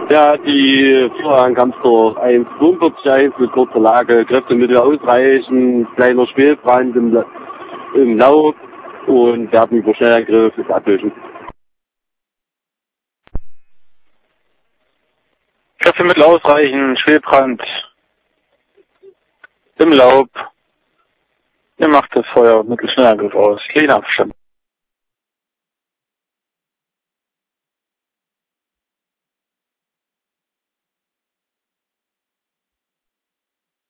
Ja, die Führerhand kam zur 1,45 mit kurzer Lage, Kräftemittel ausreichen, kleiner Schwelbrand im Lauf und werden über Schnellangriff ist ablösen. Kräftemittel ausreichen, Schwelbrand im Laub. Ihr macht das Feuer mit Schnellangriff aus. Kleiner Abstand.